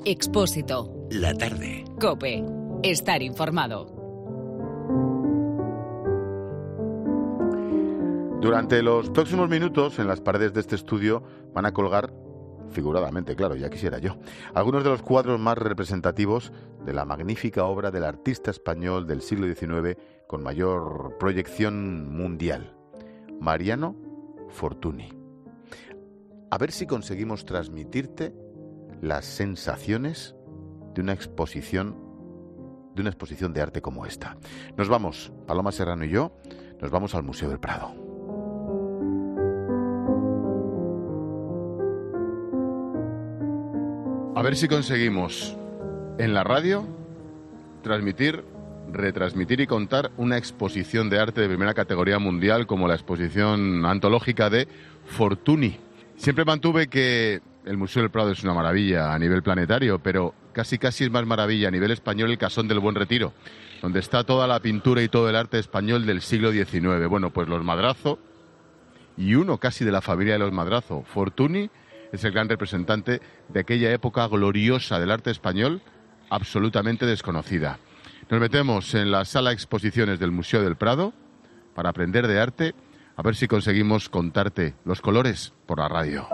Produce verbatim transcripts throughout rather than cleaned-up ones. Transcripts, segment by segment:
Expósito. La tarde. COPE. Estar informado. Durante los próximos minutos, en las paredes de este estudio van a colgar, figuradamente, claro, ya quisiera yo, algunos de los cuadros más representativos de la magnífica obra del artista español del siglo diecinueve con mayor proyección mundial, Mariano Fortuny. A ver si conseguimos transmitirte las sensaciones de una exposición, de una exposición de arte como esta. Nos vamos, Paloma Serrano y yo, nos vamos al Museo del Prado. A ver si conseguimos en la radio transmitir, retransmitir y contar una exposición de arte de primera categoría mundial como la exposición antológica de Fortuny. Siempre mantuve que el Museo del Prado es una maravilla a nivel planetario, pero casi casi es más maravilla a nivel español el Casón del Buen Retiro, donde está toda la pintura y todo el arte español del siglo diecinueve. Bueno, pues los Madrazo, y uno casi de la familia de los Madrazo, Fortuny, es el gran representante de aquella época gloriosa del arte español, absolutamente desconocida. Nos metemos en la sala de exposiciones del Museo del Prado para aprender de arte, a ver si conseguimos contarte los colores por la radio.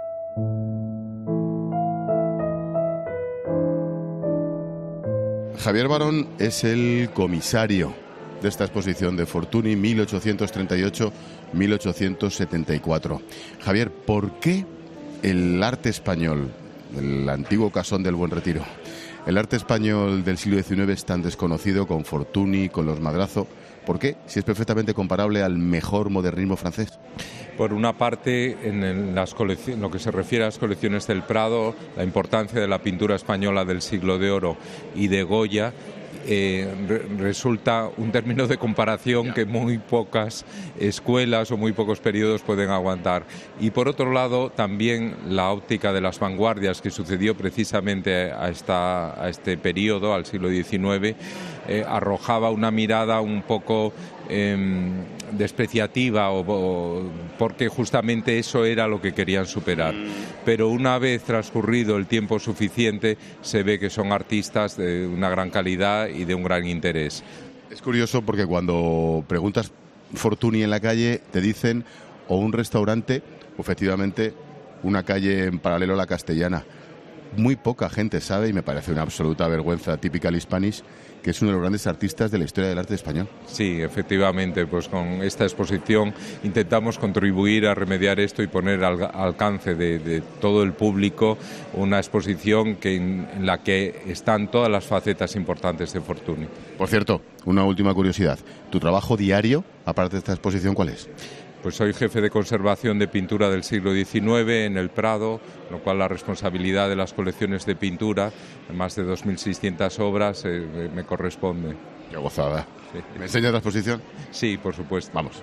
Javier Barón es el comisario de esta exposición de Fortuny mil ochocientos treinta y ocho a mil ochocientos setenta y cuatro. Javier, ¿por qué el arte español, el antiguo Casón del Buen Retiro, el arte español del siglo diecinueve es tan desconocido con Fortuny, con los Madrazo? ¿Por qué? Si es perfectamente comparable al mejor modernismo francés. Por una parte, en las colecciones, lo que se refiere a las colecciones del Prado, la importancia de la pintura española del siglo de oro y de Goya, Eh, re, resulta un término de comparación que muy pocas escuelas o muy pocos periodos pueden aguantar. Y por otro lado, también la óptica de las vanguardias que sucedió precisamente a, esta, a este periodo, al siglo diecinueve, eh, arrojaba una mirada un poco eh, despreciativa o, o, porque justamente eso era lo que querían superar. Pero una vez transcurrido el tiempo suficiente, se ve que son artistas de una gran calidad y de un gran interés. Es curioso porque cuando preguntas Fortuny en la calle te dicen o un restaurante o efectivamente una calle en paralelo a la Castellana. Muy poca gente sabe, y me parece una absoluta vergüenza, typical Spanish, que es uno de los grandes artistas de la historia del arte español. Sí, efectivamente, pues con esta exposición intentamos contribuir a remediar esto y poner al alcance de, de todo el público una exposición que en, en la que están todas las facetas importantes de Fortuny. Por cierto, una última curiosidad. ¿Tu trabajo diario, aparte de esta exposición, cuál es? Pues soy jefe de conservación de pintura del siglo diecinueve en el Prado, lo cual la responsabilidad de las colecciones de pintura, más de dos mil seiscientas obras, eh, me corresponde. ¡Qué gozada! Sí. ¿Me enseñas la exposición? Sí, por supuesto. Vamos.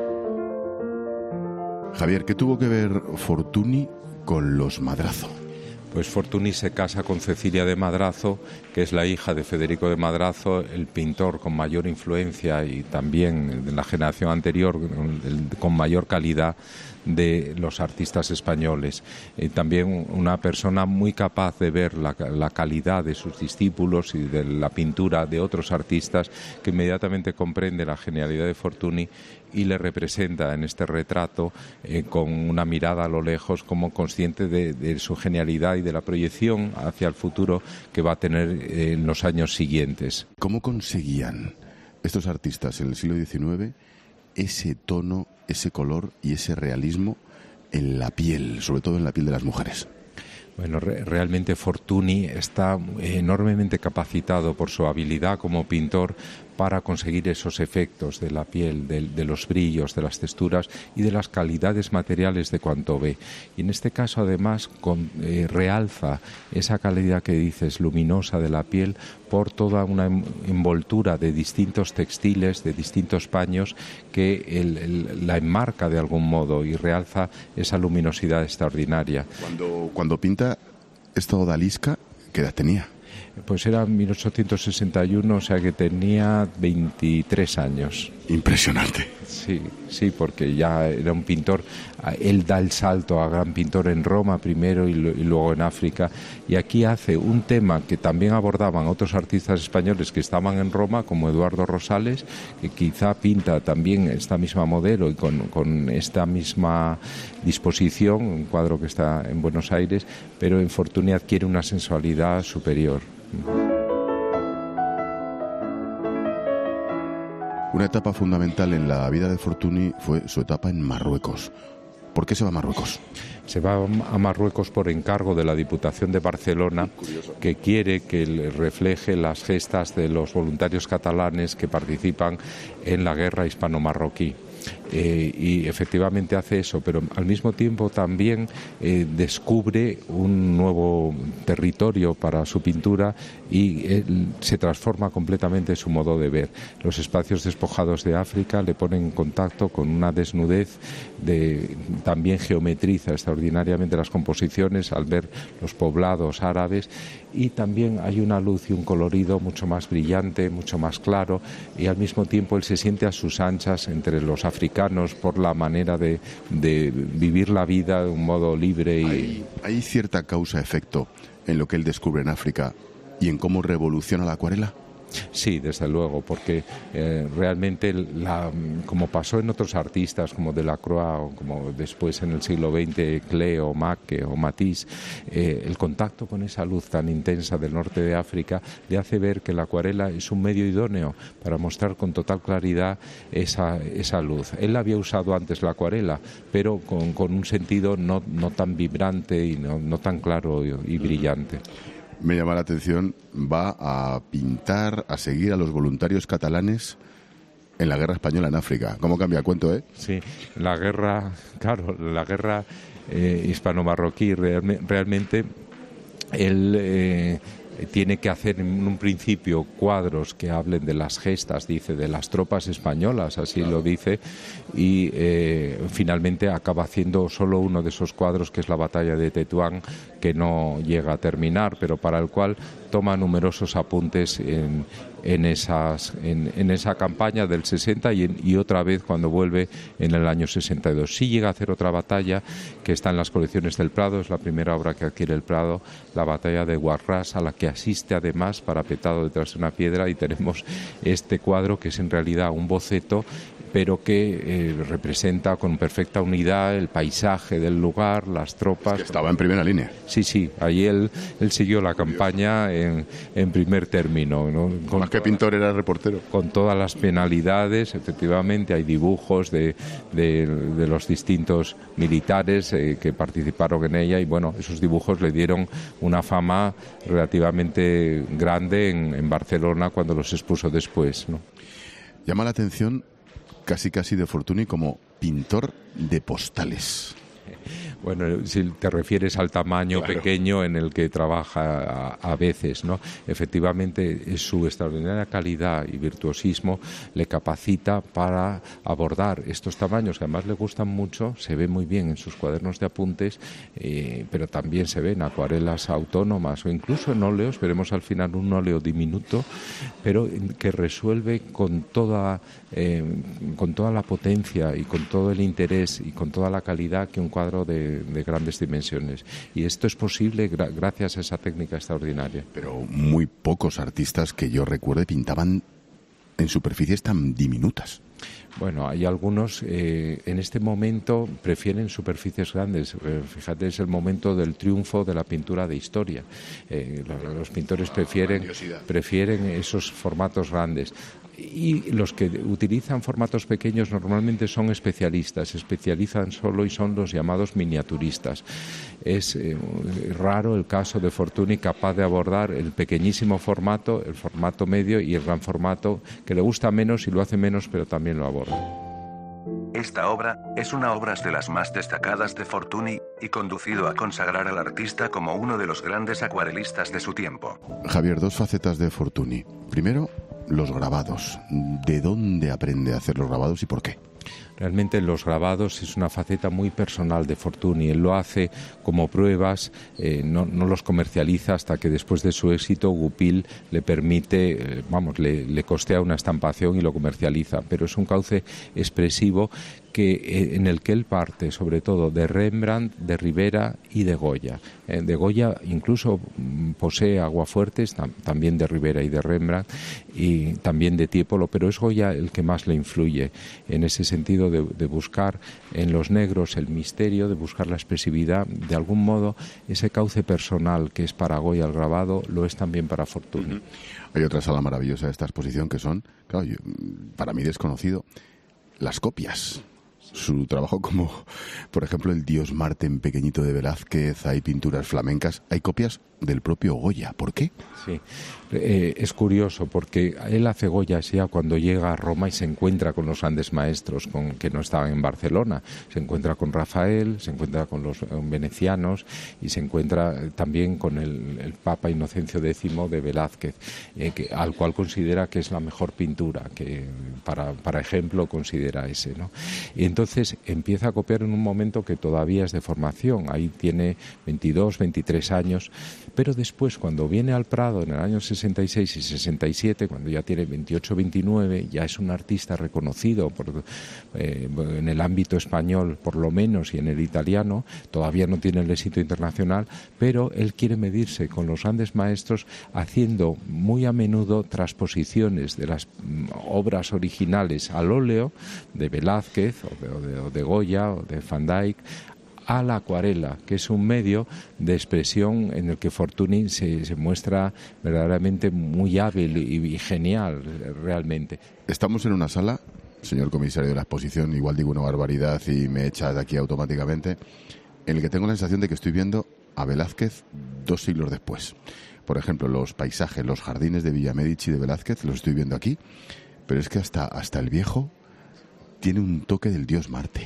Javier, ¿qué tuvo que ver Fortuny con los Madrazo? Pues Fortuny se casa con Cecilia de Madrazo, que es la hija de Federico de Madrazo, el pintor con mayor influencia y también en la generación anterior con mayor calidad de los artistas españoles. Eh, también una persona muy capaz de ver la, la calidad de sus discípulos y de la pintura de otros artistas, que inmediatamente comprende la genialidad de Fortuny y le representa en este retrato eh, con una mirada a lo lejos, como consciente de, de su genialidad y de la proyección hacia el futuro que va a tener eh, en los años siguientes. ¿Cómo conseguían estos artistas en el siglo diecinueve ese tono, ese color y ese realismo en la piel, sobre todo en la piel de las mujeres? Bueno, re- realmente Fortuny está enormemente capacitado por su habilidad como pintor para conseguir esos efectos de la piel, de, de los brillos, de las texturas y de las calidades materiales de cuanto ve. Y en este caso, además, con, eh, realza esa calidad que dices, luminosa de la piel, por toda una envoltura de distintos textiles, de distintos paños, que el, el, la enmarca de algún modo y realza esa luminosidad extraordinaria. Cuando, cuando pinta esta odalisca, ¿qué edad tenía? Pues era mil ochocientos sesenta y uno, o sea que tenía veintitrés años. Impresionante. Sí, sí, porque ya era un pintor, él da el salto a gran pintor en Roma primero y, lo, y luego en África, y aquí hace un tema que también abordaban otros artistas españoles que estaban en Roma, como Eduardo Rosales, que quizá pinta también esta misma modelo y con, con esta misma disposición, un cuadro que está en Buenos Aires, pero en Fortuny adquiere una sensualidad superior. Una etapa fundamental en la vida de Fortuny fue su etapa en Marruecos. ¿Por qué se va a Marruecos? Se va a Marruecos por encargo de la Diputación de Barcelona, que quiere que le refleje las gestas de los voluntarios catalanes que participan en la guerra hispano-marroquí. Eh, y efectivamente hace eso, pero al mismo tiempo también eh, descubre un nuevo territorio para su pintura y él se transforma completamente su modo de ver. Los espacios despojados de África le ponen en contacto con una desnudez, de, también geometriza extraordinariamente las composiciones al ver los poblados árabes, y también hay una luz y un colorido mucho más brillante, mucho más claro, y al mismo tiempo él se siente a sus anchas entre los africanos por la manera de, de vivir la vida de un modo libre. Y... ¿Hay, hay cierta causa-efecto en lo que él descubre en África y en cómo revoluciona la acuarela? Sí, desde luego, porque eh, realmente, la, como pasó en otros artistas como Delacroix o como después en el siglo veinte Klee o Macke o Matisse, eh, el contacto con esa luz tan intensa del norte de África le hace ver que la acuarela es un medio idóneo para mostrar con total claridad esa, esa luz. Él había usado antes la acuarela, pero con, con un sentido no, no tan vibrante y no, no tan claro y, y brillante. Me llama la atención, va a pintar, a seguir a los voluntarios catalanes en la guerra española en África. ¿Cómo cambia el cuento, eh? Sí, la guerra, claro, la guerra eh, hispano-marroquí realme, realmente él eh, tiene que hacer en un principio cuadros que hablen de las gestas, dice, de las tropas españolas, así claro. Lo dice, y eh, finalmente acaba haciendo solo uno de esos cuadros, que es la batalla de Tetuán, que no llega a terminar, pero para el cual toma numerosos apuntes en, en, esas, en, en esa campaña del sesenta y, en, y otra vez cuando vuelve en el año sesenta y dos. Sí llega a hacer otra batalla que está en las colecciones del Prado, es la primera obra que adquiere el Prado, la batalla de Guarrás, a la que asiste además parapetado detrás de una piedra, y tenemos este cuadro que es en realidad un boceto, pero que eh, representa con perfecta unidad el paisaje del lugar, las tropas. Es que estaba en primera línea. Sí, sí, ahí él, él siguió la campaña en, en primer término, ¿no? Con Más que pintor era reportero. Con todas las penalidades, efectivamente, hay dibujos de, de, de los distintos militares eh, que participaron en ella, y bueno, esos dibujos le dieron una fama relativamente grande en, en Barcelona cuando los expuso después, ¿no? Llama la atención casi casi de Fortuny como pintor de postales. Bueno, si te refieres al tamaño claro. pequeño en el que trabaja a, a veces, ¿no? Efectivamente, su extraordinaria calidad y virtuosismo le capacita para abordar estos tamaños que además le gustan mucho, se ve muy bien en sus cuadernos de apuntes, eh, pero también se ve en acuarelas autónomas o incluso en óleos. Veremos al final un óleo diminuto, pero que resuelve con toda, eh, con toda la potencia y con todo el interés y con toda la calidad que un cuadro de de grandes dimensiones, y esto es posible gra- gracias a esa técnica extraordinaria. Pero muy pocos artistas que yo recuerde pintaban en superficies tan diminutas. Bueno, hay algunos, eh, en este momento prefieren superficies grandes. Eh, fíjate, es el momento del triunfo de la pintura de historia. Eh, los, los pintores prefieren, prefieren esos formatos grandes. Y los que utilizan formatos pequeños normalmente son especialistas, se especializan solo y son los llamados miniaturistas. Es eh, raro el caso de Fortuny, capaz de abordar el pequeñísimo formato, el formato medio y el gran formato, que le gusta menos y lo hace menos, pero también lo aborda. Esta obra es una obra de las más destacadas de Fortuny y conducido a consagrar al artista como uno de los grandes acuarelistas de su tiempo. Javier, dos facetas de Fortuny. Primero, los grabados. ¿De dónde aprende a hacer los grabados y por qué? Realmente los grabados es una faceta muy personal de Fortuny. Él lo hace como pruebas, eh, no, no los comercializa hasta que después de su éxito Goupil le permite, eh, vamos, le, le costea una estampación y lo comercializa. Pero es un cauce expresivo que, eh, en el que él parte sobre todo de Rembrandt, de Ribera y de Goya. Eh, de Goya incluso mm, posee aguafuertes, tam, también de Ribera y de Rembrandt, y también de Tiepolo, pero es Goya el que más le influye en ese sentido de, de buscar en los negros el misterio, de buscar la expresividad. De algún modo, ese cauce personal que es para Goya el grabado, lo es también para Fortuny. Uh-huh. Hay otra sala maravillosa de esta exposición que son, claro, yo, para mí desconocido, las copias. Su trabajo como, por ejemplo, el Dios Marte en pequeñito de Velázquez, hay pinturas flamencas, hay copias del propio Goya. ¿Por qué? Sí, eh, es curioso porque él hace Goya ya cuando llega a Roma y se encuentra con los grandes maestros con, que no estaban en Barcelona. Se encuentra con Rafael, se encuentra con los venecianos y se encuentra también con el, el Papa Inocencio décimo de Velázquez, eh, que, al cual considera que es la mejor pintura, que para, para ejemplo considera ese, ¿no? Y entonces empieza a copiar en un momento que todavía es de formación. Ahí tiene veintidós, veintitrés años. Pero después, cuando viene al Prado en el año sesenta y seis y sesenta y siete, cuando ya tiene veintiocho, veintinueve, ya es un artista reconocido por, eh, en el ámbito español, por lo menos, y en el italiano. Todavía no tiene el éxito internacional, pero él quiere medirse con los grandes maestros, haciendo muy a menudo transposiciones de las mm, obras originales al óleo de Velázquez o de, o de, o de Goya o de Van Dyck, a la acuarela, que es un medio de expresión en el que Fortuny se, se muestra verdaderamente muy hábil y, y genial, realmente. Estamos en una sala, señor comisario de la exposición, igual digo una barbaridad y me echa de aquí automáticamente, en el que tengo la sensación de que estoy viendo a Velázquez dos siglos después. Por ejemplo, los paisajes, los jardines de Villa Medici de Velázquez, los estoy viendo aquí, pero es que hasta, hasta el viejo tiene un toque del Dios Marte.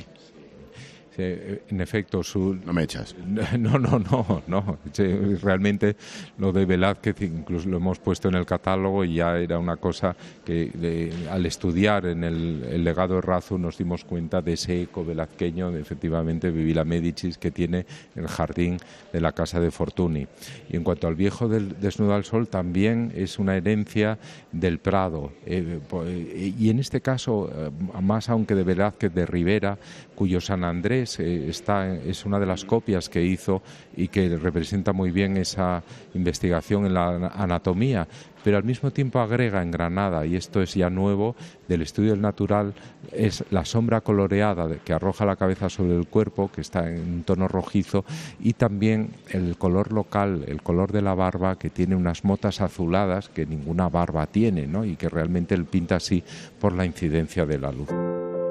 En efecto, su... No me echas. No, no, no, no. Realmente lo de Velázquez incluso lo hemos puesto en el catálogo y ya era una cosa que de, al estudiar en el, el legado de Errázuriz nos dimos cuenta de ese eco velazqueño de efectivamente Villa Medici que tiene el jardín de la casa de Fortuny. Y en cuanto al viejo del Desnudo al Sol, también es una herencia del Prado. Eh, y en este caso, más aunque de Velázquez, de Ribera, cuyo San Andrés Está, es una de las copias que hizo y que representa muy bien esa investigación en la anatomía, pero al mismo tiempo agrega en Granada, y esto es ya nuevo, del estudio del natural, es la sombra coloreada que arroja la cabeza sobre el cuerpo, que está en un tono rojizo, y también el color local, el color de la barba, que tiene unas motas azuladas que ninguna barba tiene, ¿no? Y que realmente él pinta así por la incidencia de la luz.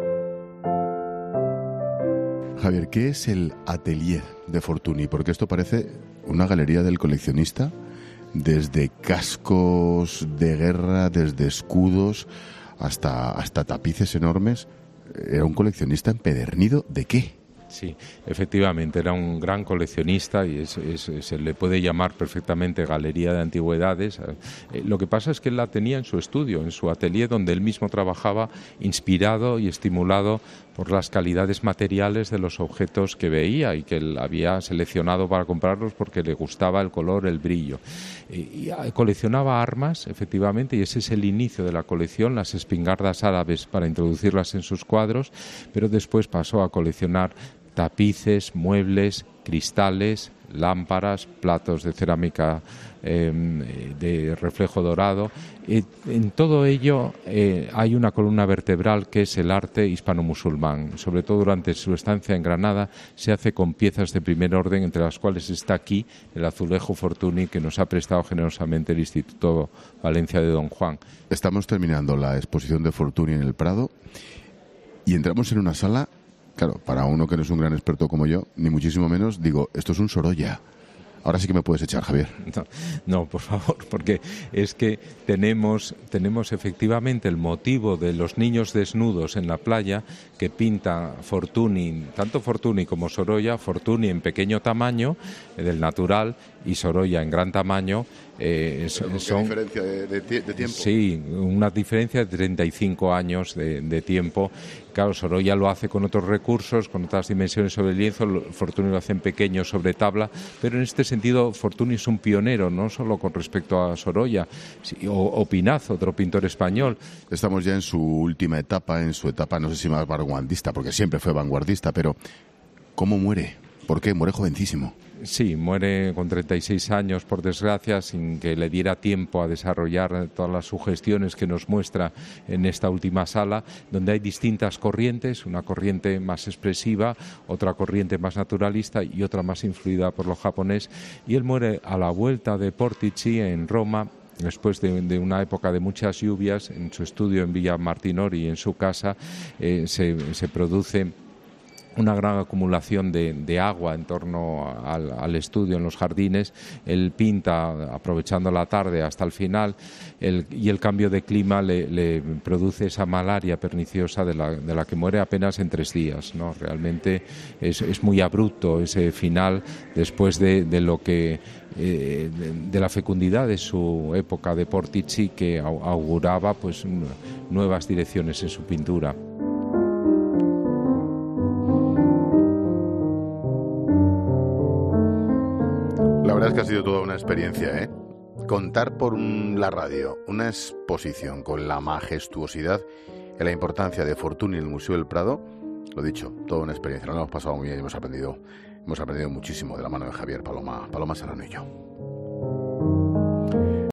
Javier, ¿qué es el atelier de Fortuny? Porque esto parece una galería del coleccionista, desde cascos de guerra, desde escudos, hasta, hasta tapices enormes. Era un coleccionista empedernido. ¿De qué? Sí, efectivamente, era un gran coleccionista y es, es, se le puede llamar perfectamente galería de antigüedades. Eh, lo que pasa es que él la tenía en su estudio, en su atelier, donde él mismo trabajaba, inspirado y estimulado por las calidades materiales de los objetos que veía y que él había seleccionado para comprarlos porque le gustaba el color, el brillo. Y, y coleccionaba armas, efectivamente, y ese es el inicio de la colección, las espingardas árabes para introducirlas en sus cuadros, pero después pasó a coleccionar tapices, muebles, cristales, lámparas, platos de cerámica eh, de reflejo dorado. Eh, en todo ello eh, hay una columna vertebral que es el arte hispano-musulmán. Sobre todo durante su estancia en Granada se hace con piezas de primer orden, entre las cuales está aquí el azulejo Fortuny que nos ha prestado generosamente el Instituto Valencia de Don Juan. Estamos terminando la exposición de Fortuny en el Prado y entramos en una sala. Claro, para uno que no es un gran experto como yo, ni muchísimo menos, digo, esto es un Sorolla. Ahora sí que me puedes echar, Javier. No, no, por favor, porque es que tenemos, tenemos efectivamente el motivo de los niños desnudos en la playa que pinta Fortuny, tanto Fortuny como Sorolla, Fortuny en pequeño tamaño, del natural, y Sorolla en gran tamaño, Eh, ¿Qué son, diferencia de, de, de tiempo? Sí, una diferencia de treinta y cinco años de, de tiempo. Claro, Sorolla lo hace con otros recursos, con otras dimensiones sobre el lienzo, Fortuny lo hace en pequeño sobre tabla, pero en este sentido Fortuny es un pionero, no solo con respecto a Sorolla, o, o Pinaz, otro pintor español. Estamos ya en su última etapa, en su etapa, no sé si más vanguardista, porque siempre fue vanguardista, pero ¿cómo muere? ¿Por qué? Muere jovencísimo. Sí, muere con treinta y seis años, por desgracia, sin que le diera tiempo a desarrollar todas las sugestiones que nos muestra en esta última sala, donde hay distintas corrientes, una corriente más expresiva, otra corriente más naturalista y otra más influida por lo japonés. Y él muere a la vuelta de Portici, en Roma, después de, de una época de muchas lluvias. En su estudio en Villa Martinori, en su casa, eh, se, se produce una gran acumulación de, de agua en torno al, al estudio, en los jardines. Él pinta aprovechando la tarde hasta el final, el, y el cambio de clima le, le produce esa malaria perniciosa de la, de la que muere apenas en tres días, ¿no? Realmente es, es muy abrupto ese final después de, de lo que eh, de, de la fecundidad de su época de Portici, que auguraba pues nuevas direcciones en su pintura. La verdad es que ha sido toda una experiencia, ¿eh? Contar por la radio una exposición con la majestuosidad y la importancia de Fortuny en el Museo del Prado, lo dicho, toda una experiencia. Nos lo hemos pasado muy bien y hemos aprendido, hemos aprendido muchísimo de la mano de Javier Paloma, Paloma Serrano y yo.